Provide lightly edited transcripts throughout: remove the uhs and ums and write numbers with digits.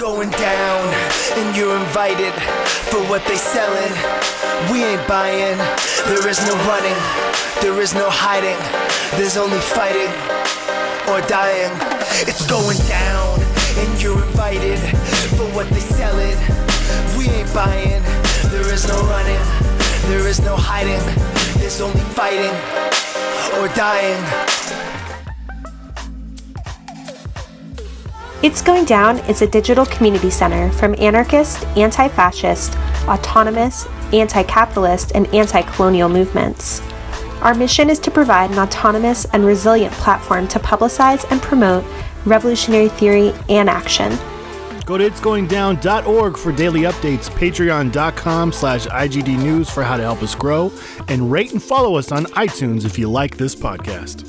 going down, and you're invited for what they selling. We ain't buying, there is no running, there is no hiding, there's only fighting or dying. It's going down, and you're invited for what they selling. We ain't buying, there is no running, there is no hiding, there's only fighting or dying. It's Going Down is a digital community center from anarchist, anti-fascist, autonomous, anti-capitalist, and anti-colonial movements. Our mission is to provide an autonomous and resilient platform to publicize and promote revolutionary theory and action. Go to itsgoingdown.org for daily updates, patreon.com/IGD News for how to help us grow, and rate and follow us on iTunes if you like this podcast.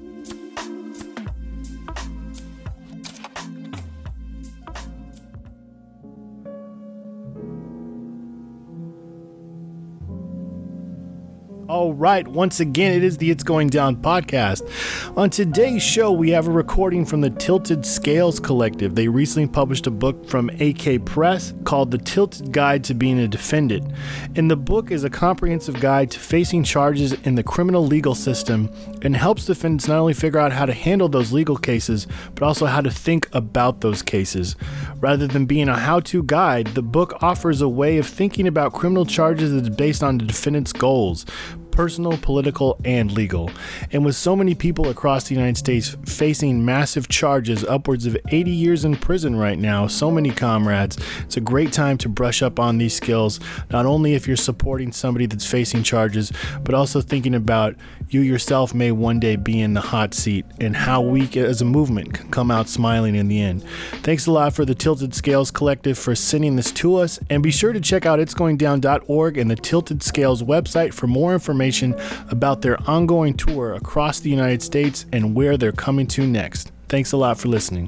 All right, once again, it is the It's Going Down podcast. On today's show, we have a recording from the Tilted Scales Collective. They recently published a book from AK Press called The Tilted Guide to Being a Defendant. And the book is a comprehensive guide to facing charges in the criminal legal system and helps defendants not only figure out how to handle those legal cases, but also how to think about those cases. Rather than being a how-to guide, the book offers a way of thinking about criminal charges that is based on the defendant's goals, personal, political, and legal. And with so many people across the United States facing massive charges, upwards of 80 years in prison right now, so many comrades, it's a great time to brush up on these skills, not only if you're supporting somebody that's facing charges, but also thinking about you yourself may one day be in the hot seat and how we as a movement can come out smiling in the end. Thanks a lot for the Tilted Scales Collective for sending this to us, and be sure to check out itsgoingdown.org and the Tilted Scales website for more information about their ongoing tour across the United States and where they're coming to next. Thanks a lot for listening.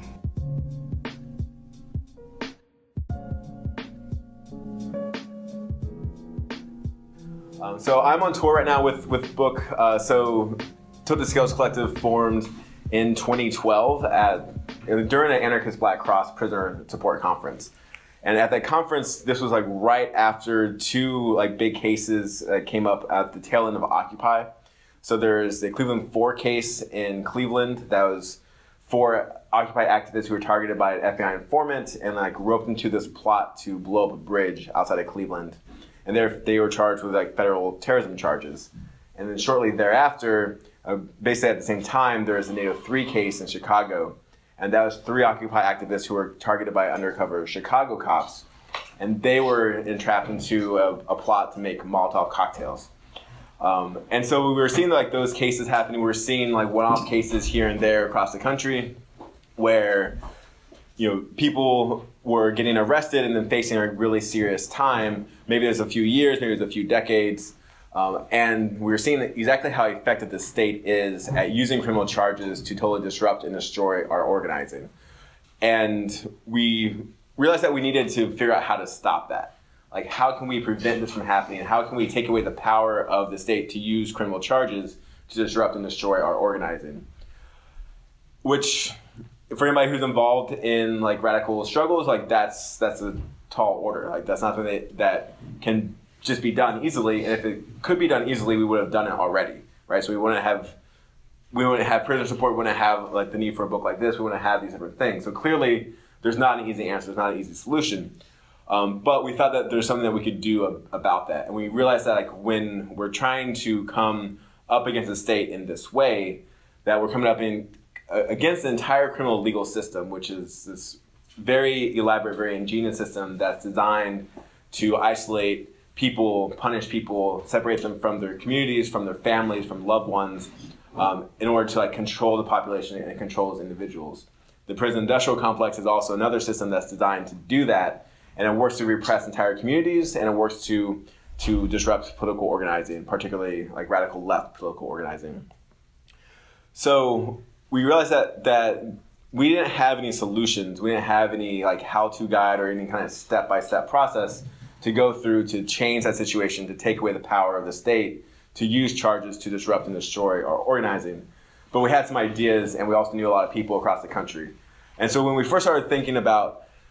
So I'm on tour right now with book. So Tilted Scales Collective formed in 2012 during an Anarchist Black Cross Prisoner Support Conference. And at that conference, this was like right after two like big cases came up at the tail end of Occupy. So there's the Cleveland 4 case in Cleveland that was 4 Occupy activists who were targeted by an FBI informant and like roped into this plot to blow up a bridge outside of Cleveland. And they were charged with like federal terrorism charges. And then shortly thereafter, basically at the same time, there was a NATO 3 case in Chicago. And that was 3 Occupy activists who were targeted by undercover Chicago cops. And they were entrapped into a plot to make Molotov cocktails. And so we were seeing like those cases happening. We were seeing like one-off cases here and there across the country where, you know, people were getting arrested and then facing a really serious time. Maybe there's a few years, maybe there's a few decades. And we were seeing exactly how effective the state is at using criminal charges to totally disrupt and destroy our organizing. And we realized that we needed to figure out how to stop that. Like, how can we prevent this from happening? How can we take away the power of the state to use criminal charges to disrupt and destroy our organizing? Which, for anybody who's involved in like radical struggles, like that's a tall order. Like that's not something that can just be done easily, and if it could be done easily, we would have done it already, right? So we wouldn't have prisoner support, we wouldn't have like the need for a book like this, we wouldn't have these different things. So clearly, there's not an easy answer, there's not an easy solution. But we thought that there's something that we could do about that, and we realized that like when we're trying to come up against the state in this way, that we're coming up against the entire criminal legal system, which is this very elaborate, very ingenious system that's designed to isolate people, punish people, separate them from their communities, from their families, from loved ones, in order to like control the population and control those individuals. The prison industrial complex is also another system that's designed to do that, and it works to repress entire communities, and it works to disrupt political organizing, particularly like radical left political organizing. So we realized that we didn't have any solutions. We didn't have any like how-to guide or any kind of step-by-step process to go through to change that situation, to take away the power of the state, to use charges to disrupt and destroy our organizing. But we had some ideas, and we also knew a lot of people across the country. And so when we first started thinking about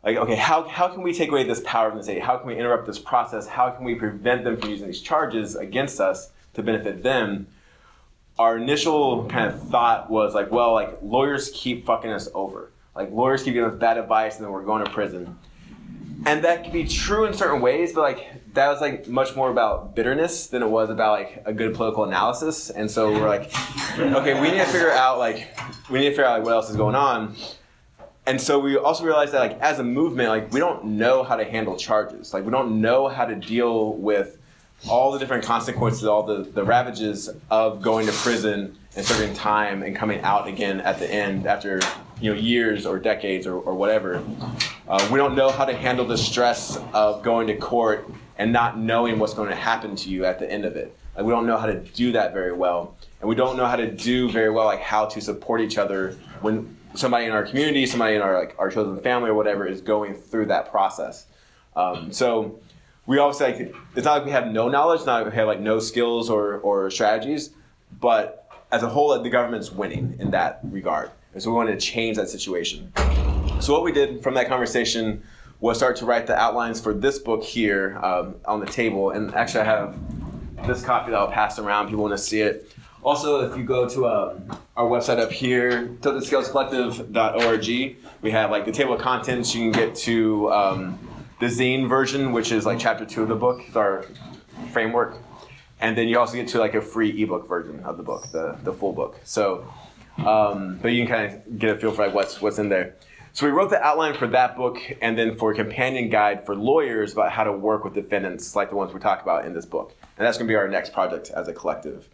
okay, how can we take away this power from the state? How can we interrupt this process? How can we prevent them from using these charges against us to benefit them? Our initial kind of thought was like, well, like lawyers keep fucking us over. Like lawyers keep giving us bad advice and then we're going to prison. And that can be true in certain ways, but like that was like much more about bitterness than it was about like a good political analysis. And so we're like, okay, we need to figure out like what else is going on. And so we also realized that like as a movement, like we don't know how to handle charges. Like we don't know how to deal with all the different consequences, all the ravages of going to prison and serving time and coming out again at the end after years or decades or whatever. We don't know how to handle the stress of going to court and not knowing what's going to happen to you at the end of it. Like we don't know how to do that very well, and we don't know how to do very well like how to support each other when somebody in our community, somebody in our chosen family or whatever is going through that process. So we obviously like, it's not like we have no knowledge, it's not like we have like no skills or strategies, but as a whole, the government's winning in that regard. And so we wanted to change that situation. So what we did from that conversation was start to write the outlines for this book here on the table. And actually I have this copy that I'll pass around, people want to see it. Also, if you go to our website up here, tiltedscalescollective.org, we have like the table of contents. You can get to the zine version, which is like chapter 2 of the book, is our framework. And then you also get to like a free ebook version of the book, the full book. So, but you can kind of get a feel for like what's in there. So we wrote the outline for that book, and then for a companion guide for lawyers about how to work with defendants like the ones we talk about in this book. And that's going to be our next project as a collective.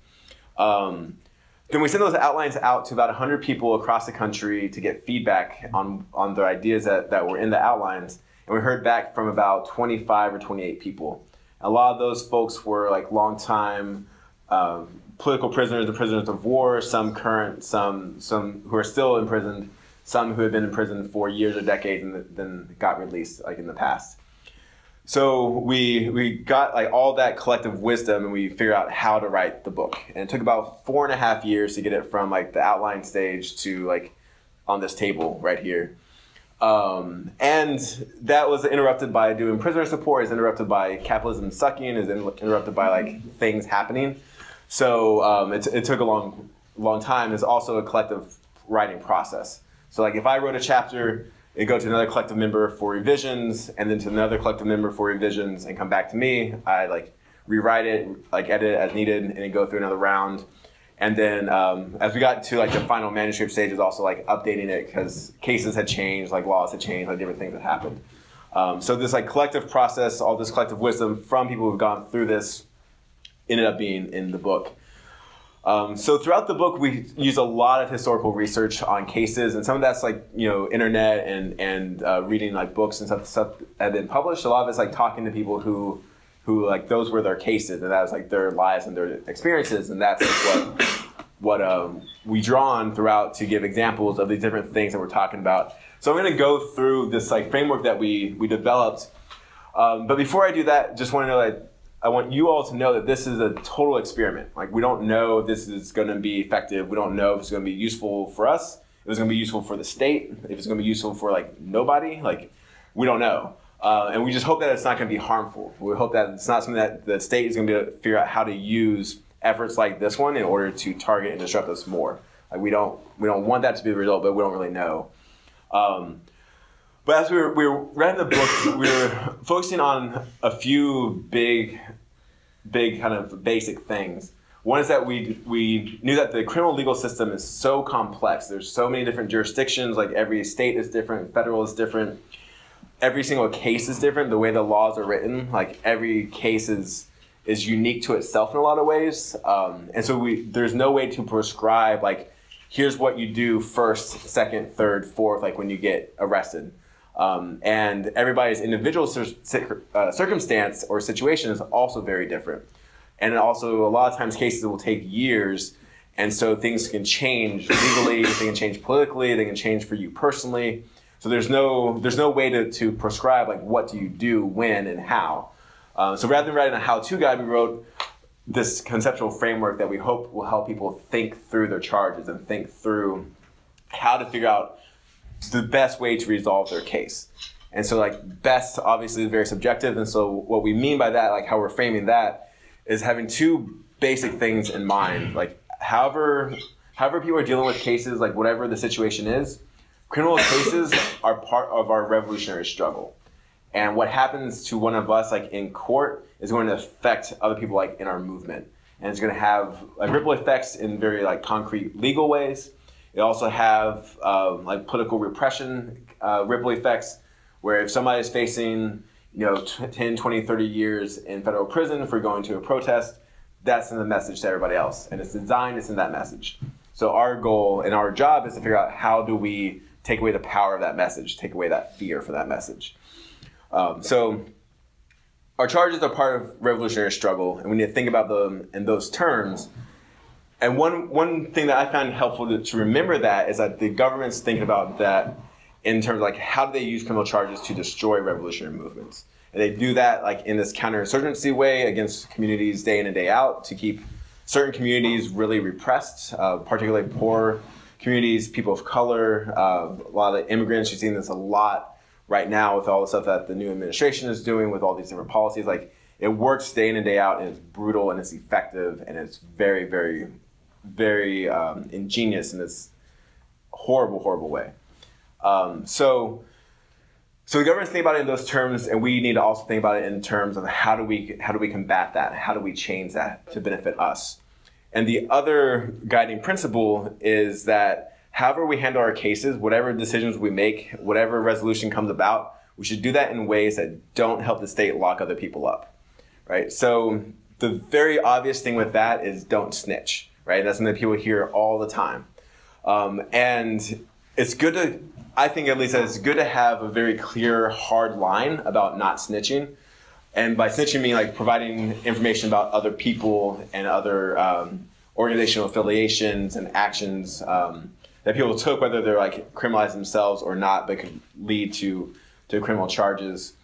Then we sent those outlines out to about 100 people across the country to get feedback on the ideas that were in the outlines. And we heard back from about 25 or 28 people. A lot of those folks were like longtime political prisoners and prisoners of war, some current, some who are still imprisoned, some who have been in prison for years or decades and then got released like in the past. So we got like all that collective wisdom and we figured out how to write the book. And it took about 4.5 years to get it from like the outline stage to like on this table right here. And that was interrupted by doing prisoner support, is interrupted by capitalism sucking, is interrupted by like things happening. So it took a long time. It's also a collective writing process. So like if I wrote a chapter, it'd go to another collective member for revisions, and then to another collective member for revisions, and come back to me. I like rewrite it, like edit it as needed, and then go through another round. And then as we got to like the final manuscript stage, is also like updating it because cases had changed, like laws had changed, like different things had happened. So this like collective process, all this collective wisdom from people who've gone through this, ended up being in the book. So throughout the book, we use a lot of historical research on cases, and some of that's like internet and reading like books and stuff that have been published. A lot of it's like talking to people who like those were their cases, and that was like their lives and their experiences, and that's like what we draw on throughout to give examples of these different things that we're talking about. So I'm going to go through this like framework that we developed, but before I do that, just want to know that I want you all to know that this is a total experiment. Like we don't know if this is going to be effective. We don't know if it's going to be useful for us, if it's going to be useful for the state, if it's going to be useful for like nobody. Like we don't know. And we just hope that it's not going to be harmful. We hope that it's not something that the state is going to be able to figure out how to use efforts like this one in order to target and disrupt us more. Like we don't want that to be the result, but we don't really know. But as we were writing the book, we were focusing on a few big kind of basic things. One is that we knew that the criminal legal system is so complex. There's so many different jurisdictions, like every state is different, federal is different. Every single case is different, the way the laws are written. Like every case is unique to itself in a lot of ways. And so there's no way to prescribe like, here's what you do first, second, third, fourth, like when you get arrested. And everybody's individual circumstance or situation is also very different. And also a lot of times cases will take years, and so things can change legally, they can change politically, they can change for you personally. So there's no way to prescribe like what do you do, when, and how. So rather than writing a how-to guide, we wrote this conceptual framework that we hope will help people think through their charges and think through how to figure out the best way to resolve their case. And so like best obviously is very subjective. And so what we mean by that, like how we're framing that, is having two basic things in mind. Like however people are dealing with cases, like whatever the situation is, criminal cases are part of our revolutionary struggle. And what happens to one of us like in court is going to affect other people like in our movement. And it's going to have like ripple effects in very like concrete legal ways. It also have like political repression ripple effects, where if somebody is facing 10, 20, 30 years in federal prison for going to a protest, that's in the message to everybody else. And it's designed, it's in that message. So our goal and our job is to figure out how do we take away the power of that message, take away that fear for that message. So our charges are part of revolutionary struggle, and we need to think about them in those terms. And one thing that I found helpful to remember that is that the government's thinking about that in terms of like how do they use criminal charges to destroy revolutionary movements. And they do that like in this counterinsurgency way against communities day in and day out to keep certain communities really repressed, particularly poor communities, people of color, a lot of immigrants. You're seeing this a lot right now with all the stuff that the new administration is doing with all these different policies. Like it works day in and day out, and it's brutal and it's effective and it's very, very, very ingenious in this horrible, horrible way. So the government's thinking about it in those terms, and we need to also think about it in terms of how do we combat that? How do we change that to benefit us? And the other guiding principle is that however we handle our cases, whatever decisions we make, whatever resolution comes about, we should do that in ways that don't help the state lock other people up, right? So the very obvious thing with that is don't snitch, right? That's something that people hear all the time. And it's good to, I think at least that it's good to have a very clear, hard line about not snitching. And by snitching, meaning like providing information about other people and other organizational affiliations and actions that people took, whether they're like criminalized themselves or not, but could lead to criminal charges.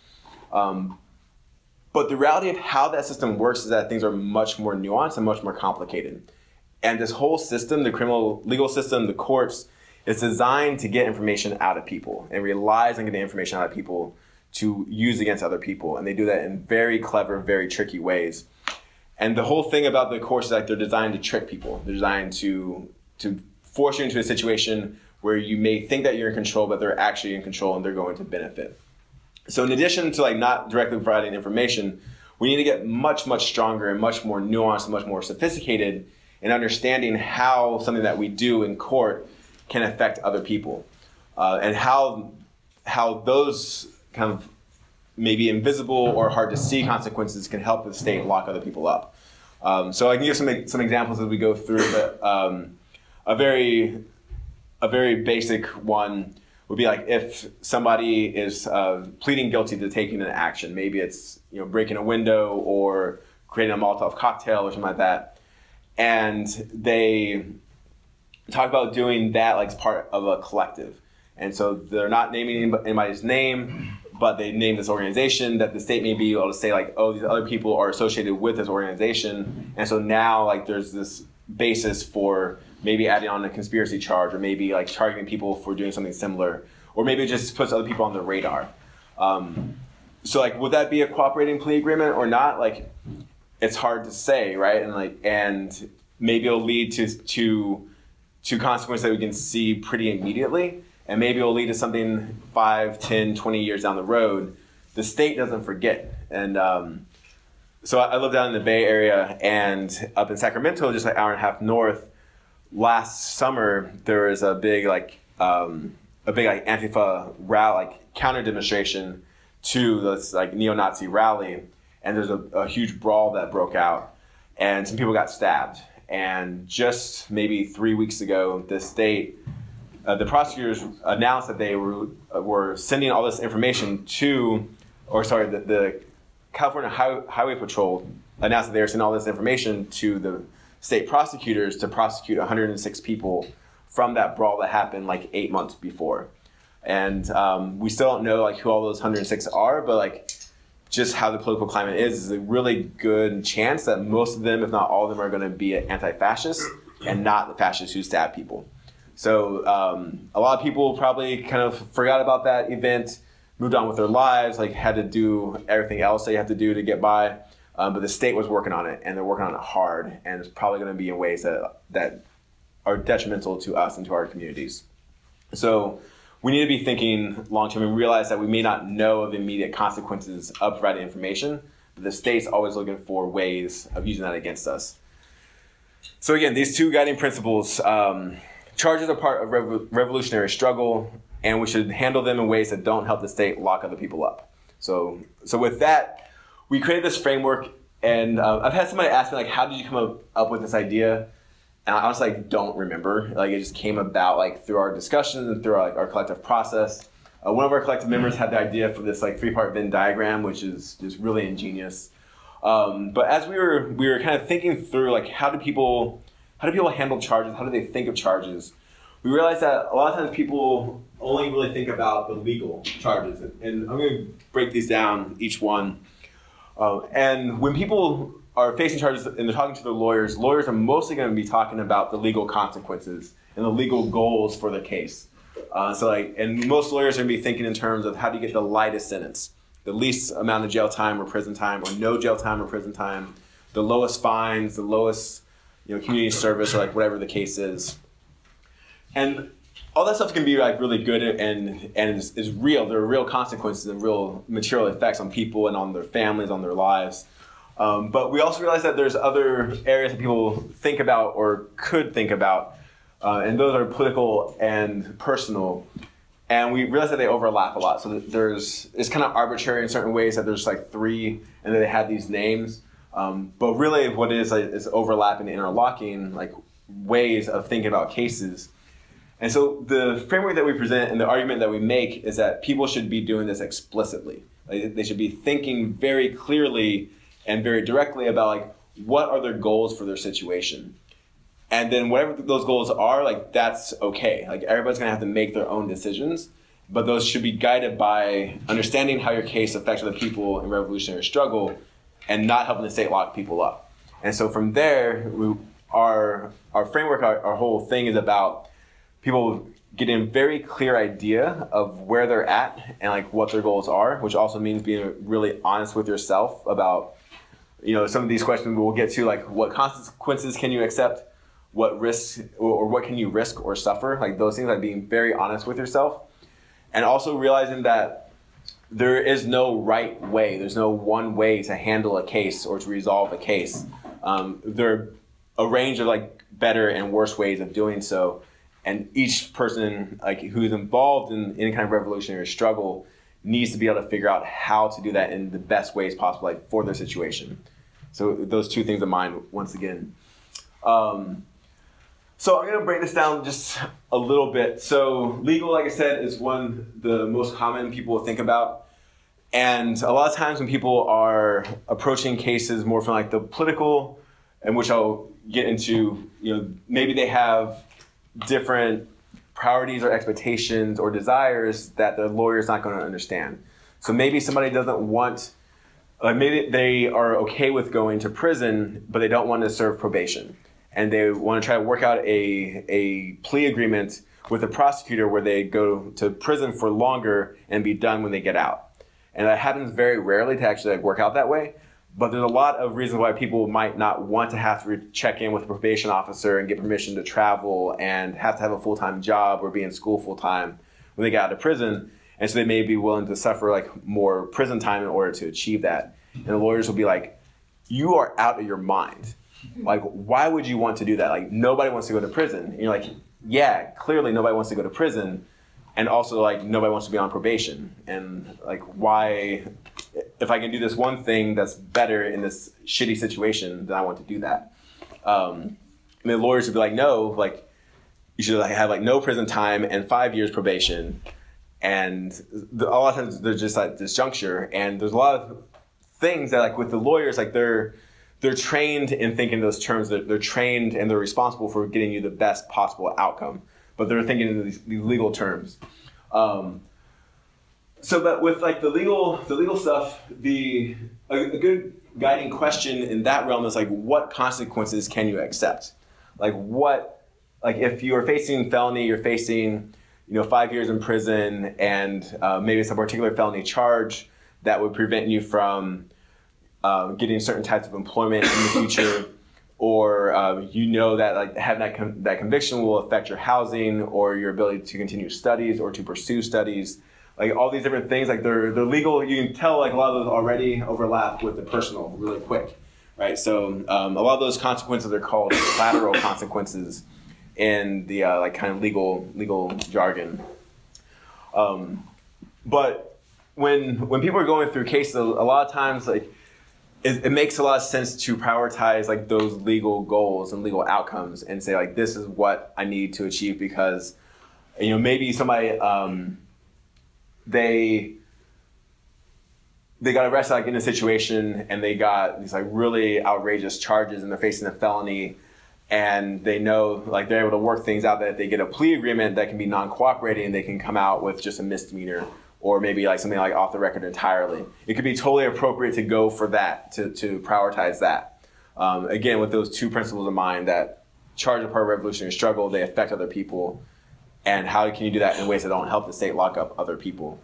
But the reality of how that system works is that things are much more nuanced and much more complicated. And this whole system, the criminal legal system, the courts, is designed to get information out of people and relies on getting information out of people to use against other people. And they do that in very clever, very tricky ways. And the whole thing about the courts is like they're designed to trick people. They're designed to force you into a situation where you may think that you're in control, but they're actually in control and they're going to benefit. So in addition to like not directly providing information, we need to get much, much stronger and much more nuanced and much more sophisticated in understanding how something that we do in court can affect other people, and how those kind of maybe invisible or hard to see consequences can help the state lock other people up. So I can give some examples as we go through, but a very basic one would be like if somebody is pleading guilty to taking an action, maybe it's breaking a window or creating a Molotov cocktail or something like that, and they talk about doing that like as part of a collective. And so they're not naming anybody's name, but they name this organization that the state may be able to say like, oh, these other people are associated with this organization. And so now like there's this basis for maybe adding on a conspiracy charge, or maybe like targeting people for doing something similar, or maybe it just puts other people on the radar. So like, would that be a cooperating plea agreement or not? Like, it's hard to say, right? And maybe it'll lead to consequences that we can see pretty immediately. And maybe it'll lead to something 5, 10, 20 years down the road. The state doesn't forget. And so I live down in the Bay Area, and up in Sacramento, just like an hour and a half north, last summer, there was a big Antifa rally, like counter demonstration to this like neo-Nazi rally. And there's a huge brawl that broke out, and some people got stabbed. And just maybe 3 weeks ago, the state, the prosecutors announced that they were sending all this information the California Highway Patrol announced that they were sending all this information to the state prosecutors to prosecute 106 people from that brawl that happened like 8 months before. And we still don't know like who all those 106 are, but like just how the political climate is a really good chance that most of them, if not all of them, are going to be anti-fascists and not the fascists who stab people. So a lot of people probably kind of forgot about that event. moved on with their lives, like had to do everything else they have to do to get by. But the state was working on it, and they're working on it hard, and it's probably going to be in ways that are detrimental to us and to our communities. So we need to be thinking long-term and realize that we may not know of immediate consequences of providing information, but the state's always looking for ways of using that against us. So again, these two guiding principles, charges are part of revolutionary struggle, and we should handle them in ways that don't help the state lock other people up. So with that, we created this framework, and I've had somebody ask me, like, how did you come up with this idea? And I honestly don't remember. Like, it just came about like through our discussions and through our collective process. One of our collective members had the idea for this like 3-part Venn diagram, which is just really ingenious. But as we were kind of thinking through, like, how do people handle charges? How do they think of charges? We realized that a lot of times people only really think about the legal charges. And I'm going to break these down, each one. And when people are facing charges and they're talking to their lawyers are mostly going to be talking about the legal consequences and the legal goals for the case. And most lawyers are going to be thinking in terms of how do you get the lightest sentence, the least amount of jail time or prison time, or no jail time or prison time, the lowest fines, the lowest, community service, or like whatever the case is. And all that stuff can be like really good and is real. There are real consequences and real material effects on people and on their families, on their lives. But we also realize that there's other areas that people think about or could think about, and those are political and personal. And we realize that they overlap a lot. So it's kind of arbitrary in certain ways that there's like 3, and then they have these names. But really what it is overlapping and interlocking like ways of thinking about cases. And so the framework that we present and the argument that we make is that people should be doing this explicitly. Like, they should be thinking very clearly and very directly about like what are their goals for their situation. And then whatever those goals are, like that's okay. Like everybody's gonna have to make their own decisions, but those should be guided by understanding how your case affects other people in revolutionary struggle and not helping the state lock people up. And so from there, our framework, our whole thing is about people getting a very clear idea of where they're at and like what their goals are, which also means being really honest with yourself about, some of these questions we'll get to, like what consequences can you accept, what risks or what can you risk or suffer, like those things, like being very honest with yourself. And also realizing that there is no right way, there's no one way to handle a case or to resolve a case. There are a range of like better and worse ways of doing so. And each person like who's involved in any kind of revolutionary struggle needs to be able to figure out how to do that in the best ways possible, like for their situation. So those 2 things in mind, once again. So I'm going to break this down just a little bit. So legal, like I said, is the most common people will think about. And a lot of times when people are approaching cases more from like the political, and which I'll get into, maybe they have different priorities or expectations or desires that the lawyer's not going to understand. So maybe somebody doesn't want, maybe they are okay with going to prison, but they don't want to serve probation. And they want to try to work out a plea agreement with a prosecutor where they go to prison for longer and be done when they get out. And that happens very rarely to actually work out that way. But there's a lot of reasons why people might not want to have to check in with a probation officer and get permission to travel and have to have a full-time job or be in school full-time when they get out of prison. And so they may be willing to suffer like more prison time in order to achieve that. And the lawyers will be like, you are out of your mind. Like, why would you want to do that? Like, nobody wants to go to prison. And you're like, yeah, clearly nobody wants to go to prison. And also, like, nobody wants to be on probation. And, like, why, if I can do this one thing that's better in this shitty situation, then I want to do that. Lawyers would be like, no, like, you should like, have, like, no prison time and 5 years probation. And a lot of times there's just, like, this juncture. And there's a lot of things that, like, with the lawyers, like, they're trained in thinking those terms. They're trained and they're responsible for getting you the best possible outcome. But they're thinking in these legal terms. But with like the legal stuff, a good guiding question in that realm is like, what consequences can you accept? Like if you are facing felony, you're facing, 5 years in prison and maybe it's a particular felony charge that would prevent you from getting certain types of employment in the future, or that like having that conviction will affect your housing or your ability to continue studies or to pursue studies. Like all these different things, like they're legal. You can tell like a lot of those already overlap with the personal really quick, right? So a lot of those consequences are called collateral consequences in the like kind of legal jargon. But when people are going through cases, a lot of times like it makes a lot of sense to prioritize like those legal goals and legal outcomes and say like this is what I need to achieve because maybe somebody they got arrested like in a situation and they got these like really outrageous charges and they're facing a felony and they know like they're able to work things out that if they get a plea agreement that can be non-cooperating, they can come out with just a misdemeanor or maybe like something like off the record entirely. It could be totally appropriate to go for that, to prioritize that. Again, with those two principles in mind, that charge are part of revolutionary struggle, they affect other people, and how can you do that in ways that don't help the state lock up other people?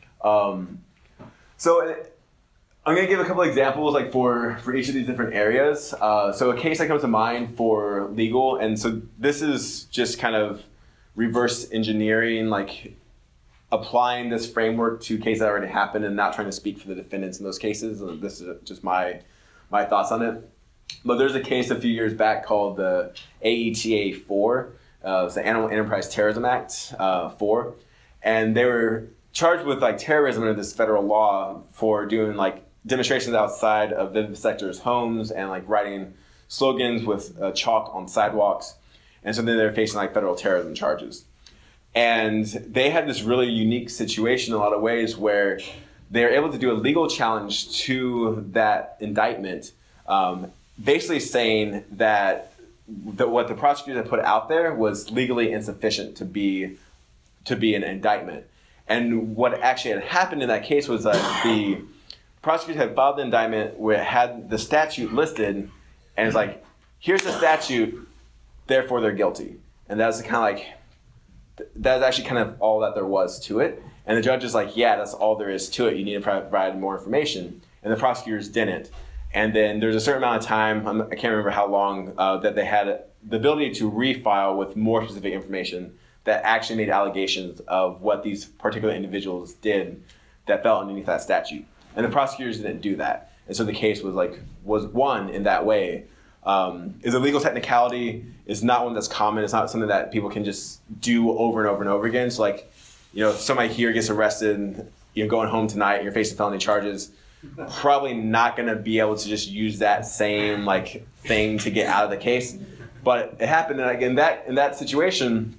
So I'm going to give a couple examples like for each of these different areas. So a case that comes to mind for legal, and so this is just kind of reverse engineering, like applying this framework to cases that already happened and not trying to speak for the defendants in those cases. This is just my thoughts on it. But there's a case a few years back called the AETA 4. It's the Animal Enterprise Terrorism Act 4. And they were charged with like terrorism under this federal law for doing like demonstrations outside of vivisectors' homes and like writing slogans with chalk on sidewalks. And so then they're facing like federal terrorism charges. And they had this really unique situation in a lot of ways where they're able to do a legal challenge to that indictment, basically saying that what the prosecutors had put out there was legally insufficient to be an indictment. And what actually had happened in that case was that the prosecutors had filed the indictment where it had the statute listed, and it's like, here's the statute, therefore they're guilty. And that's kind of like, that's actually kind of all that there was to it. And the judge is like, yeah, that's all there is to it. You need to provide more information. And the prosecutors didn't. And then there's a certain amount of time, I can't remember how long, that they had the ability to refile with more specific information that actually made allegations of what these particular individuals did that fell underneath that statute. And the prosecutors didn't do that. And so the case was won in that way. Is a legal technicality. It's not one that's common. It's not something that people can just do over and over and over again. So like, if somebody here gets arrested and you're going home tonight and you're facing felony charges, probably not going to be able to just use that same like thing to get out of the case. But it happened, and like in that situation,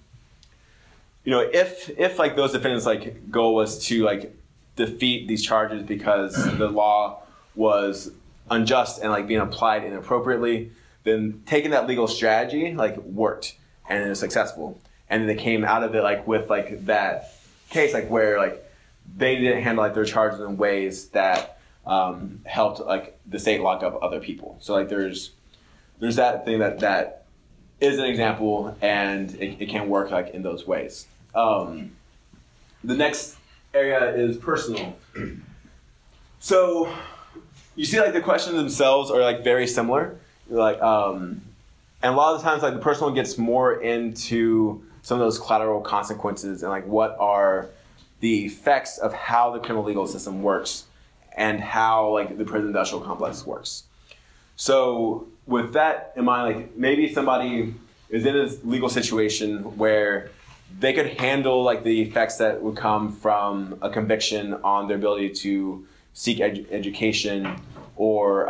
if like those defendants like goal was to like defeat these charges because the law was unjust and like being applied inappropriately, then taking that legal strategy like worked and it was successful. And then they came out of it like with like that case like where like they didn't handle like their charges in ways that helped like the state lock up other people. So like there's that thing that is an example, and it can work like in those ways. The next area is personal. So you see like the questions themselves are like very similar. Like and a lot of the times like the personal gets more into some of those collateral consequences and like what are the effects of how the criminal legal system works and how like the prison industrial complex works. So with that in mind, like maybe somebody is in a legal situation where they could handle like the effects that would come from a conviction on their ability to seek education or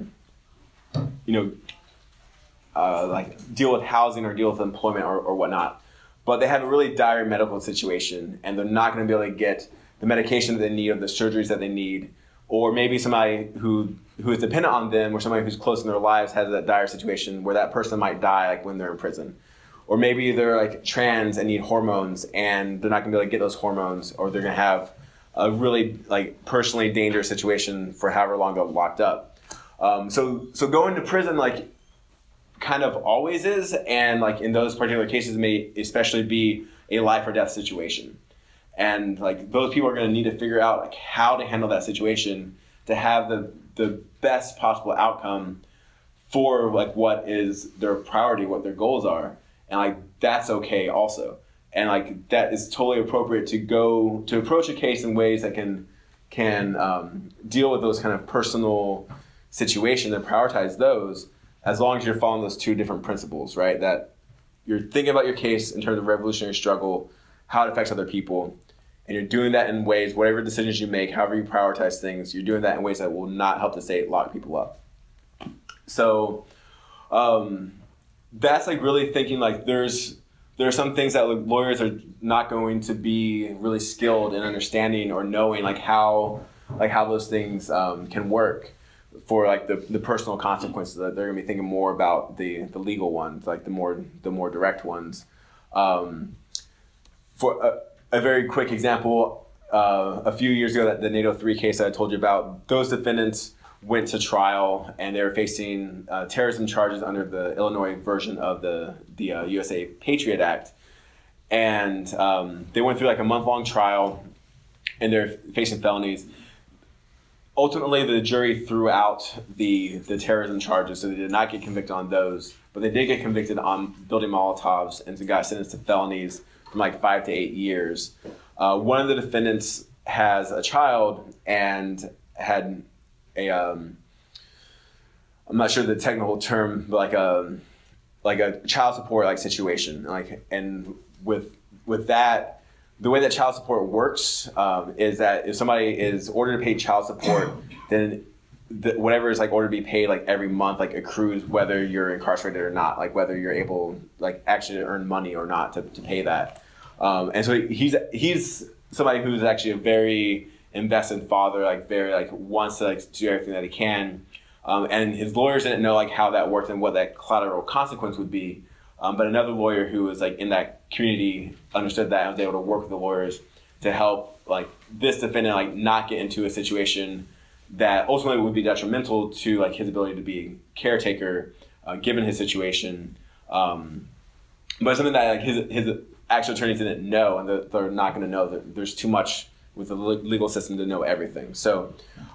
like deal with housing or deal with employment or whatnot. But they have a really dire medical situation and they're not going to be able to get the medication that they need or the surgeries that they need. Or maybe somebody who is dependent on them or somebody who's close in their lives has that dire situation where that person might die like when they're in prison. Or maybe they're like trans and need hormones and they're not gonna be able to get those hormones, or they're gonna have a really like personally dangerous situation for however long they're locked up. So going to prison kind of always is, and like in those particular cases may especially be a life or death situation. And like those people are going to need to figure out like how to handle that situation to have the best possible outcome for like what is their priority, what their goals are. And like that's okay also. And like that is totally appropriate to approach a case in ways that can deal with those kind of personal situations and prioritize those, as long as you're following those two different principles, right? That you're thinking about your case in terms of revolutionary struggle, how it affects other people, and you're doing that in ways, whatever decisions you make, however you prioritize things, you're doing that in ways that will not help the state lock people up. So that's like really thinking like there are some things that lawyers are not going to be really skilled in understanding or knowing like how those things can work for like the personal consequences. That they're gonna be thinking more about the legal ones, like the more direct ones. For a very quick example, a few years ago, the NATO 3 case that I told you about, those defendants went to trial and they were facing terrorism charges under the Illinois version of the USA Patriot Act. And they went through like a month-long trial and they're facing felonies. Ultimately, the jury threw out the terrorism charges, so they did not get convicted on those, but they did get convicted on building Molotovs and got sentenced to felonies from like 5 to 8 years. One of the defendants has a child and had I'm not sure the technical term, but like a child support like situation. And with that, the way that child support works is that if somebody is ordered to pay child support, then whatever is like ordered to be paid like every month like accrues whether you're incarcerated or not, like whether you're able like actually to earn money or not to pay that. And so he's somebody who's actually a very invested father, like very like wants to like do everything that he can. And his lawyers didn't know like how that worked and what that collateral consequence would be. But another lawyer who was like in that community understood that and was able to work with the lawyers to help like this defendant like not get into a situation that ultimately would be detrimental to like his ability to be caretaker given his situation. But something that like his actual attorneys didn't know, and they're not going to know that there's too much with the legal system to know everything. So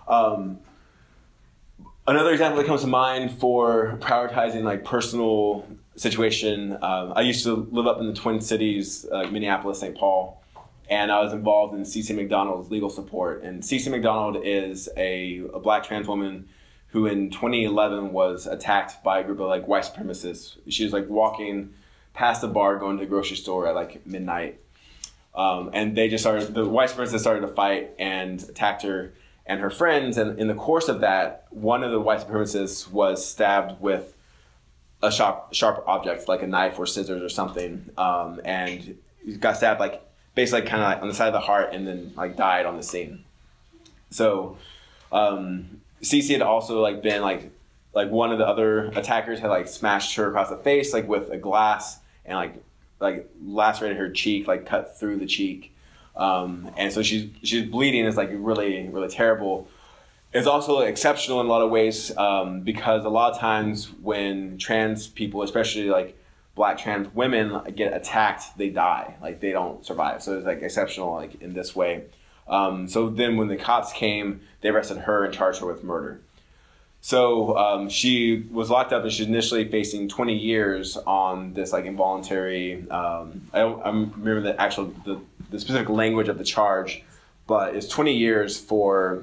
another example that comes to mind for prioritizing like personal situation, I used to live up in the Twin Cities, Minneapolis, St. Paul, and I was involved in CC McDonald's legal support. And CC McDonald is a black trans woman who in 2011 was attacked by a group of like white supremacists. She was like walking past the bar going to the grocery store at like midnight. And the white supremacists started to fight and attacked her and her friends. And in the course of that, one of the white supremacists was stabbed with a sharp object, like a knife or scissors or something. And he got stabbed like basically kind of like on the side of the heart and then like died on the scene. So Cece had also like been like one of the other attackers had like smashed her across the face like with a glass and like lacerated her cheek, like cut through the cheek. And so she's bleeding. It's like really, really terrible. It's also exceptional in a lot of ways because a lot of times when trans people, especially like black trans women, get attacked, they die. Like they don't survive. So it's like exceptional like in this way. So then when the cops came, they arrested her and charged her with murder. So she was locked up and she's initially facing 20 years on this like involuntary, I remember the specific language of the charge, but it's 20 years for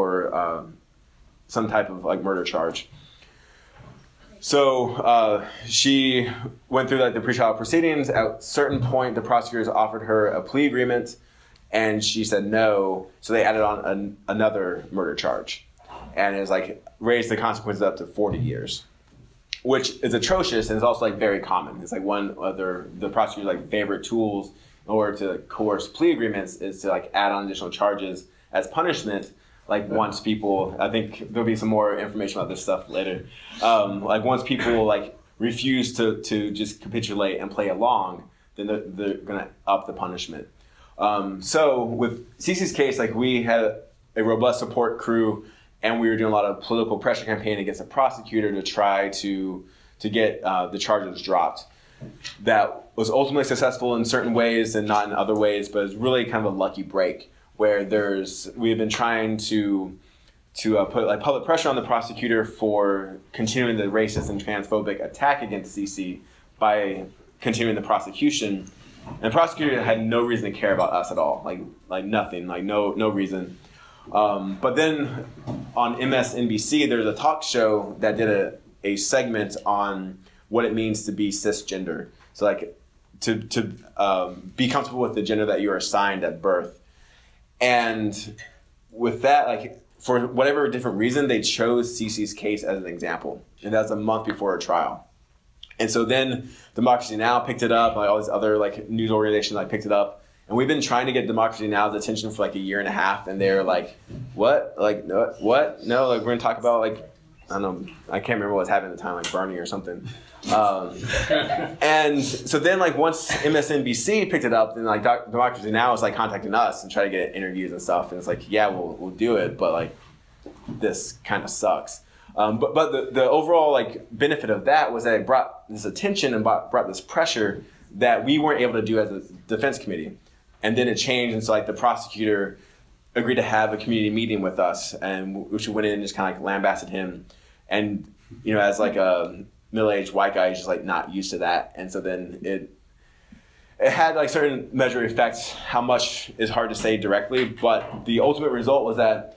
some type of like murder charge. So she went through like the pretrial proceedings. At a certain point, the prosecutors offered her a plea agreement and she said no. So they added on another murder charge. And it's like raised the consequences up to 40 years, which is atrocious and is also like very common. It's like one of the prosecutor's like favorite tools in order to coerce plea agreements is to like add on additional charges as punishment. Like once people, I think there'll be some more information about this stuff later. Like once people like refuse to just capitulate and play along, then they're gonna up the punishment. So with Cece's case, like we had a robust support crew. And we were doing a lot of political pressure campaign against the prosecutor to try to get the charges dropped. that was ultimately successful in certain ways and not in other ways, but it's really kind of a lucky break where we've been trying to put like public pressure on the prosecutor for continuing the racist and transphobic attack against CeCe by continuing the prosecution. And the prosecutor had no reason to care about us at all, like nothing, like no reason. But then on MSNBC, there's a talk show that did a segment on what it means to be cisgender. So like to be comfortable with the gender that you are assigned at birth. And with that, like for whatever different reason, they chose CeCe's case as an example. And that's a month before her trial. And so then Democracy Now! Picked it up, like all these other like news organizations like picked it up. And we've been trying to get Democracy Now!'s attention for like a year and a half, and they're like, what? Like, what? No, like we're gonna talk about like, I don't know, I can't remember what was happening at the time, like Bernie or something. And so then like once MSNBC picked it up, then like Democracy Now! Was like contacting us and try to get interviews and stuff. And it's like, yeah, we'll do it, but like this kind of sucks. But the overall like benefit of that was that it brought this attention and brought this pressure that we weren't able to do as a defense committee. And then it changed, and so like the prosecutor agreed to have a community meeting with us, and we went in and just kind of like lambasted him. And you know, as like a middle-aged white guy, he's just like not used to that. And so then it had like certain measure effects. How much is hard to say directly, but the ultimate result was that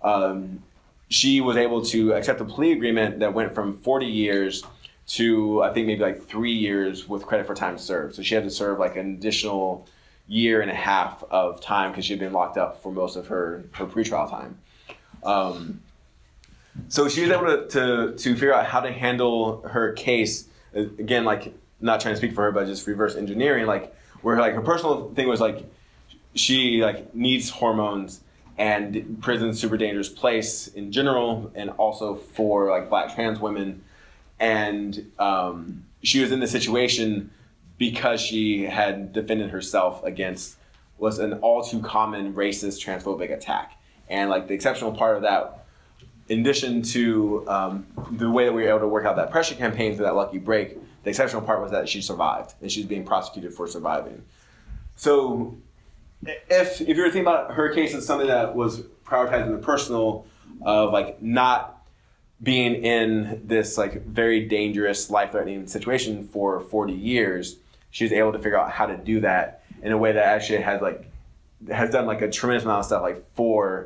she was able to accept a plea agreement that went from 40 years to I think maybe like 3 years with credit for time served. So she had to serve like an additional year and a half of time because she had been locked up for most of her pretrial time. So she was able to figure out how to handle her case. Again, like not trying to speak for her, but just reverse engineering, like where like her personal thing was like she like needs hormones, and prison's a super dangerous place in general, and also for like Black trans women. And she was in this situation because she had defended herself against was an all too common racist transphobic attack. And like the exceptional part of that, in addition to the way that we were able to work out that pressure campaign for that lucky break, the exceptional part was that she survived, and she's being prosecuted for surviving. So if you were thinking about her case as something that was prioritizing the personal of like not being in this like very dangerous, life-threatening situation for 40 years, she was able to figure out how to do that in a way that actually has done like a tremendous amount of stuff like for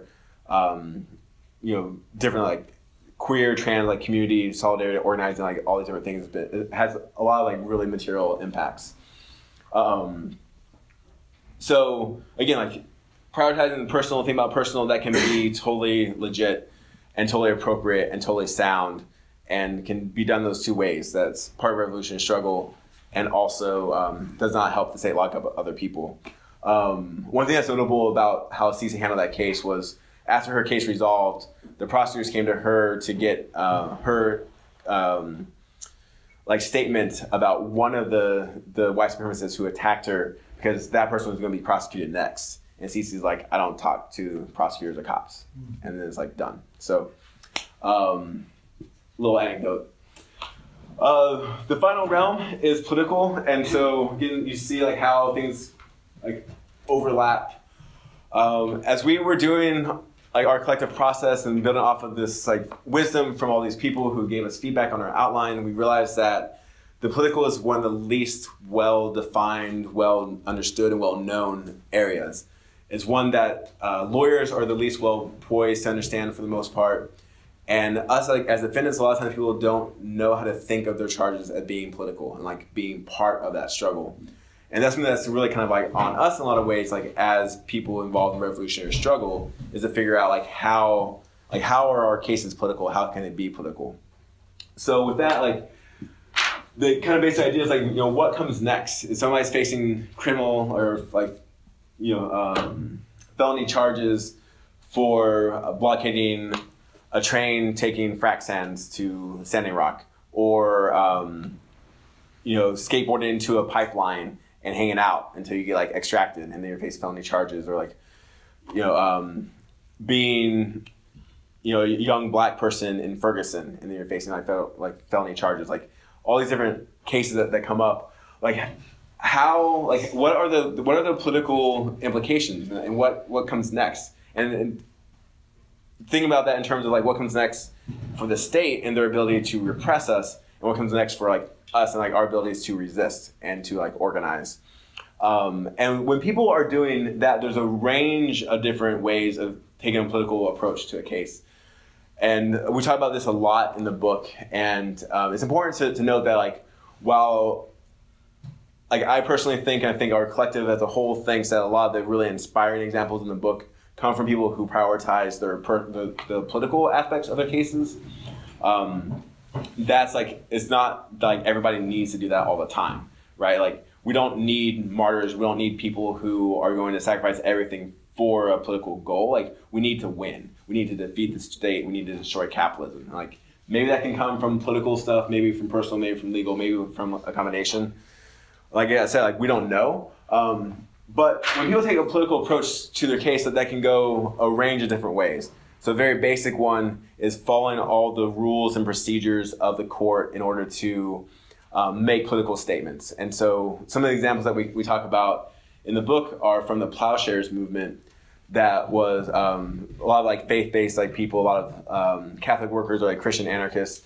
different like queer, trans like community solidarity, organizing, like all these different things. But it has a lot of like really material impacts. So again, like prioritizing the personal, thing about personal, that can be totally legit and totally appropriate and totally sound, and can be done those two ways. That's part of revolutionary struggle, and also does not help the state lock up other people. One thing that's notable about how CeCe handled that case was after her case resolved, the prosecutors came to her to get her like statement about one of the white supremacists who attacked her, because that person was going to be prosecuted next. And CeCe's like, I don't talk to prosecutors or cops. And then it's like done. So, little anecdote. The final realm is political. And so again, you see like how things like overlap. As we were doing like our collective process and building off of this like wisdom from all these people who gave us feedback on our outline, we realized that the political is one of the least well-defined, well-understood, and well-known areas. It's one that lawyers are the least well-poised to understand for the most part. And us, like as defendants, a lot of times people don't know how to think of their charges as being political and like being part of that struggle. And that's something that's really kind of like on us in a lot of ways, like as people involved in revolutionary struggle, is to figure out like how are our cases political? How can it be political? So with that, like the kind of basic idea is like, what comes next? If somebody's facing criminal or like, felony charges for blockading a train taking frac sands to Standing Rock, or skateboarding into a pipeline and hanging out until you get like extracted, and then you're facing felony charges, or like being a young Black person in Ferguson and then you're facing like felony charges. Like all these different cases that come up like what are the political implications and what comes next? And think about that in terms of like what comes next for the state and their ability to repress us, and what comes next for like us and like our abilities to resist and to like organize. And when people are doing that, there's a range of different ways of taking a political approach to a case. And we talk about this a lot in the book. And it's important to note that like while like I personally think, and I think our collective as a whole thinks, that a lot of the really inspiring examples in the book come from people who prioritize the political aspects of their cases. That's like, it's not like everybody needs to do that all the time, right? Like we don't need martyrs. We don't need people who are going to sacrifice everything for a political goal. Like we need to win. We need to defeat the state. We need to destroy capitalism. Like maybe that can come from political stuff, maybe from personal, maybe from legal, maybe from a combination. Like I said, like we don't know. But when people take a political approach to their case, that can go a range of different ways. So a very basic one is following all the rules and procedures of the court in order to make political statements. And so some of the examples that we talk about in the book are from the Plowshares movement. That was a lot of like faith-based like people, a lot of Catholic workers or like Christian anarchists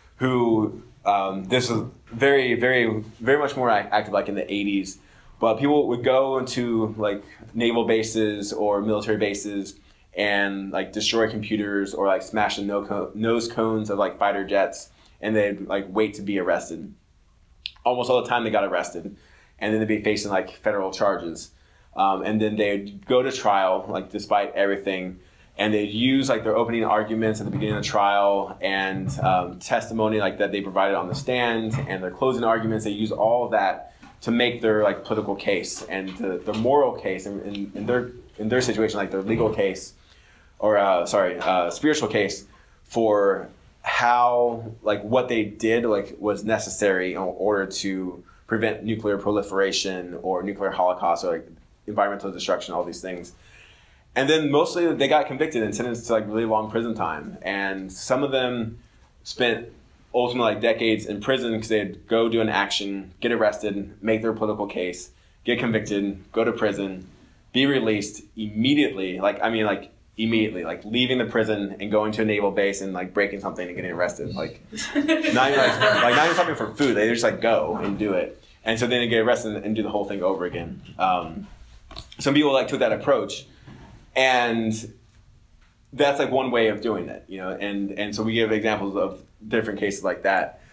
who this was very, very, very much more active like in the 80s. But people would go into like naval bases or military bases and like destroy computers or like smash the nose cones of like fighter jets, and they'd like wait to be arrested. Almost all the time they got arrested, and then they'd be facing like federal charges. And then they'd go to trial, like despite everything, and they'd use like their opening arguments at the beginning of the trial and testimony like that they provided on the stand and their closing arguments. They use all of that to make their like political case and the moral case in their situation, like their legal case or spiritual case for how like what they did like was necessary in order to prevent nuclear proliferation or nuclear holocaust or like environmental destruction, all these things. And then mostly they got convicted and sentenced to like really long prison time. And some of them spent ultimately like decades in prison because they'd go do an action, get arrested, make their political case, get convicted, go to prison, be released immediately. Immediately, like leaving the prison and going to a naval base and like breaking something and getting arrested. Like not even something for food. They just like go and do it. And so then they get arrested and do the whole thing over again. Some people like took that approach, and that's like one way of doing it, you know. And so we give examples of different cases like that.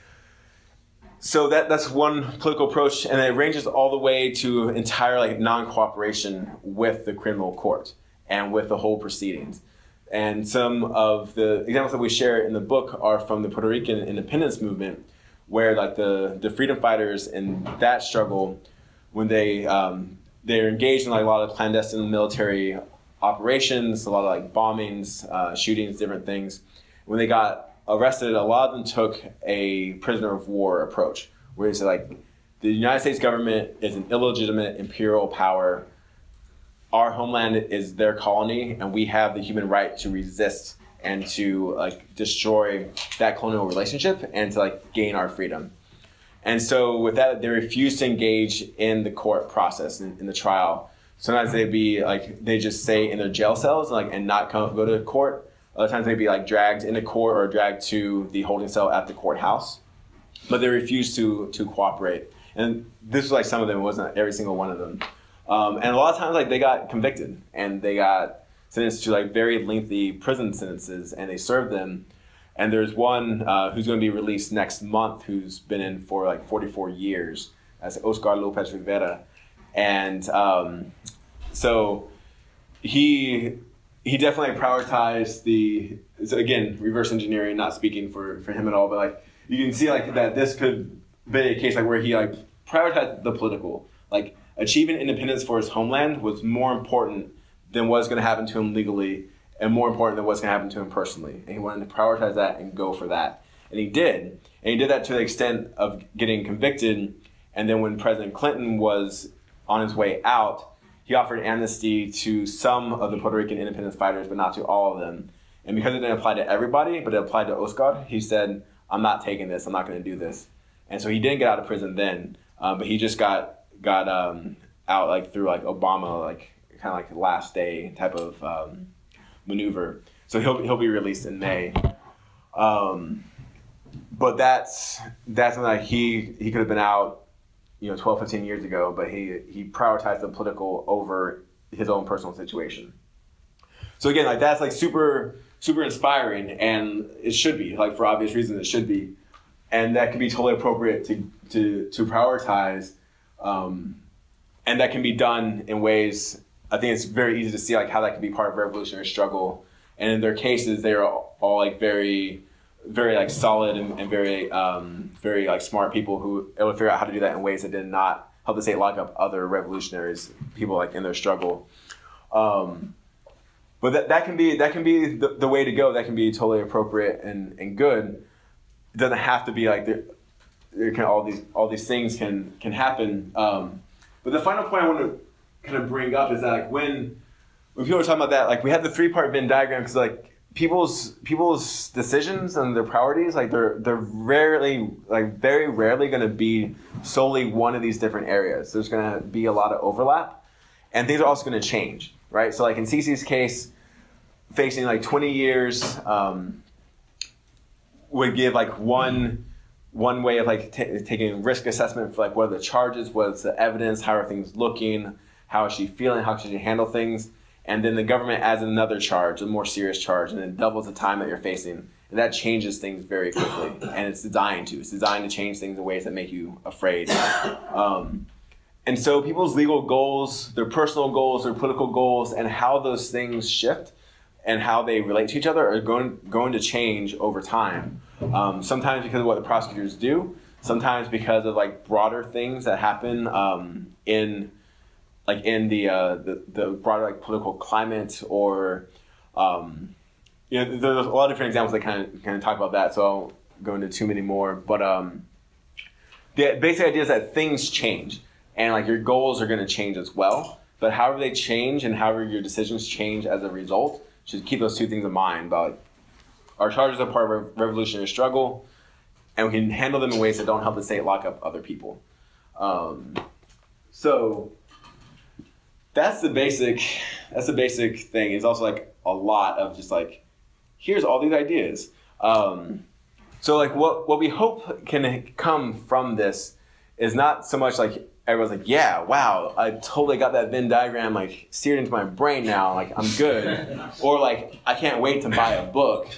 So that's one political approach, and it ranges all the way to entire like non-cooperation with the criminal court and with the whole proceedings. And some of the examples that we share in the book are from the Puerto Rican independence movement, where like the freedom fighters in that struggle, when they're engaged in like a lot of clandestine military operations, a lot of like bombings, shootings, different things. When they got arrested, a lot of them took a prisoner of war approach, where they said like, the United States government is an illegitimate imperial power. Our homeland is their colony, and we have the human right to resist and to like destroy that colonial relationship and to like gain our freedom. And so with that, they refused to engage in the court process, in the trial. Sometimes they'd be like, they just stay in their jail cells and not go to court. Other times they'd be like dragged into court or dragged to the holding cell at the courthouse. But they refused to cooperate. And this was like some of them, it wasn't every single one of them. And a lot of times like they got convicted and they got sentenced to like very lengthy prison sentences, and they served them. And there's one who's going to be released next month who's been in for like 44 years. That's Oscar Lopez Rivera. And so he definitely prioritized again, reverse engineering, not speaking for him at all, but like you can see like that this could be a case like where he like prioritized the political. Like achieving independence for his homeland was more important than what's going to happen to him legally, and more important than what's going to happen to him personally. And he wanted to prioritize that and go for that. And he did. And he did that to the extent of getting convicted. And then when President Clinton was on his way out, he offered amnesty to some of the Puerto Rican independence fighters, but not to all of them. And because it didn't apply to everybody, but it applied to Oscar, he said, I'm not taking this. I'm not going to do this. And so he didn't get out of prison then. but he just got out like through like Obama, like kind of like the last day type of maneuver. So he'll be released in May. But that's something like he could have been out, 12, 15 years ago, but he prioritized the political over his own personal situation. So again, like that's like super, super inspiring, and it should be, like for obvious reasons it should be. And that can be totally appropriate to prioritize. And that can be done in ways, I think it's very easy to see like how that can be part of revolutionary struggle. And in their cases, they're all like very, very like solid and very, very like smart people who able to figure out how to do that in ways that did not help the state lock up other revolutionaries, people like in their struggle. But that can be the way to go. That can be totally appropriate and good. It doesn't have to be like there can all these things can happen. But the final point I want to kind of bring up is that like when people are talking about that, like we have the 3-part Venn diagram because like people's decisions and their priorities, like they're rarely, like very rarely going to be solely one of these different areas. There's going to be a lot of overlap, and things are also going to change, right? So like in Cece's case, facing like 20 years would give like one way of like taking risk assessment for like what are the charges, what's the evidence, how are things looking, how is she feeling, how should she handle things, and then the government adds another charge, a more serious charge, and it doubles the time that you're facing, and that changes things very quickly. And it's designed to change things in ways that make you afraid. And so people's legal goals, their personal goals, their political goals, and how those things shift and how they relate to each other are going to change over time. Sometimes because of what the prosecutors do, sometimes because of like broader things that happen in the broader like political climate, or there's a lot of different examples that kind of talk about that. So I won't go into too many more. But the basic idea is that things change, and like your goals are going to change as well. But however they change and however your decisions change as a result, should keep those two things in mind. About like, our charges are part of a revolutionary struggle, and we can handle them in ways that don't help the state lock up other people. So that's the basic thing. It's also like a lot of just like, here's all these ideas. So like what we hope can come from this is not so much like everyone's like, yeah, wow, I totally got that Venn diagram like seared into my brain now, like I'm good. Or like, I can't wait to buy a book.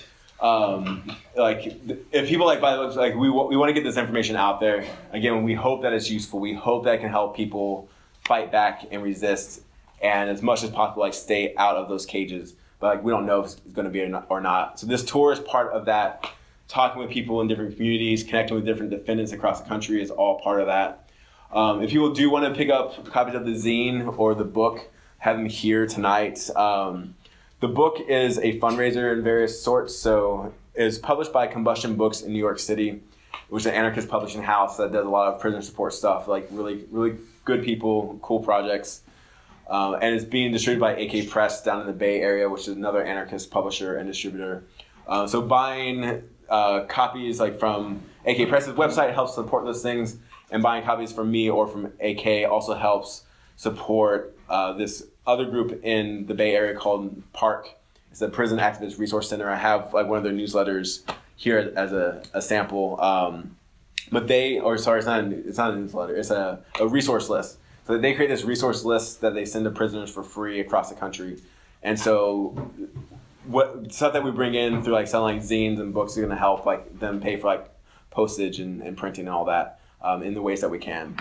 Like if people like buy the books, like we want to get this information out there. Again, we hope that it's useful. We hope that it can help people fight back and resist, and as much as possible, like stay out of those cages. But like we don't know if it's going to be or not. So this tour is part of that. Talking with people in different communities, connecting with different defendants across the country is all part of that. If people do want to pick up copies of the zine or the book, have them here tonight. The book is a fundraiser in various sorts. So it's published by Combustion Books in New York City, which is an anarchist publishing house that does a lot of prisoner support stuff, like really, really good people, cool projects. And it's being distributed by AK Press down in the Bay Area, which is another anarchist publisher and distributor. So buying copies like from AK Press's website helps support those things, and buying copies from me or from AK also helps support this other group in the Bay Area called PARC. It's the Prison Activist Resource Center. I have like one of their newsletters here as a sample. But it's not a newsletter. It's a resource list. So they create this resource list that they send to prisoners for free across the country. And so what stuff that we bring in through like selling like zines and books is going to help like them pay for like postage and printing and all that in the ways that we can.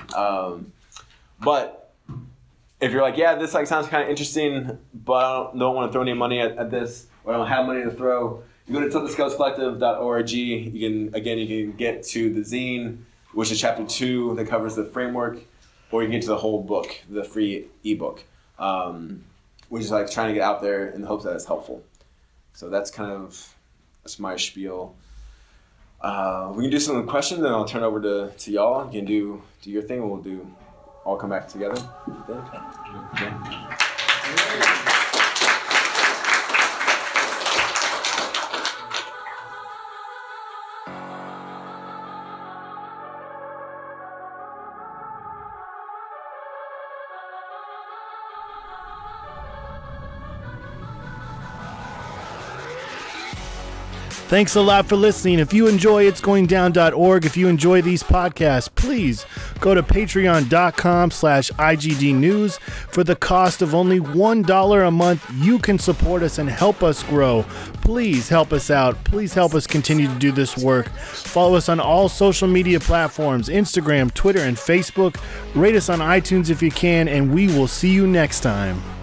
But if you're like, yeah, this like sounds kind of interesting, but I don't want to throw any money at this, or I don't have money to throw, you go to tiltedscalescollective.org. You can get to the zine, which is chapter 2 that covers the framework, or you can get to the whole book, the free ebook, which is like trying to get out there in the hopes that it's helpful. So that's my spiel. We can do some questions, and I'll turn over to y'all. You can do your thing, and we'll all come back together. Yeah. Thanks a lot for listening. If you enjoy itsgoingdown.org, if you enjoy these podcasts, please go to patreon.com/IGDnews. For the cost of only $1 a month, you can support us and help us grow. Please help us out. Please help us continue to do this work. Follow us on all social media platforms, Instagram, Twitter, and Facebook. Rate us on iTunes if you can, and we will see you next time.